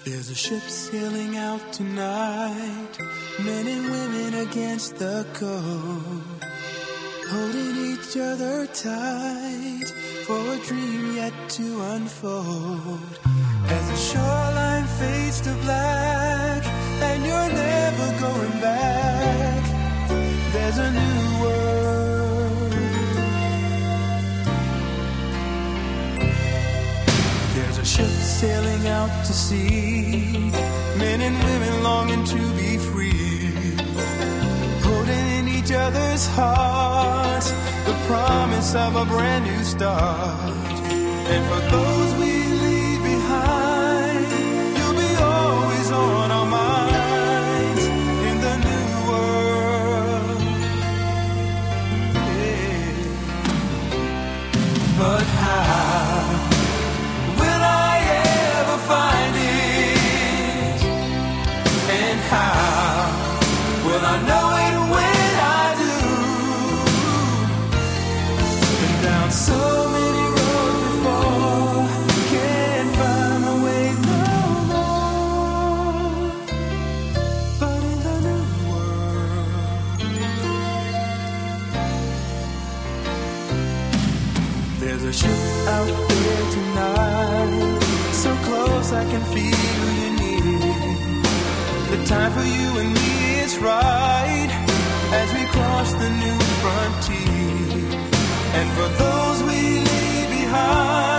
There's a ship sailing out tonight, men and women against the coast, holding each other tight for a dream yet to unfold. As the shoreline fades to black and you're never going back, there's a new world. There's a ship sailing out to sea, men and women longing to be free, holding in each other's hearts the promise of a brand new start. And for those we leave behind, you'll be always on our minds in the new world. Yeah. But how will I ever find it? And how will I know it when I do? Been down so many roads before, can't find my way no more. But in the new world, there's a ship out there tonight, so close I can feel you near. The time for you and me is right as we cross the new frontier. And for those we leave behind,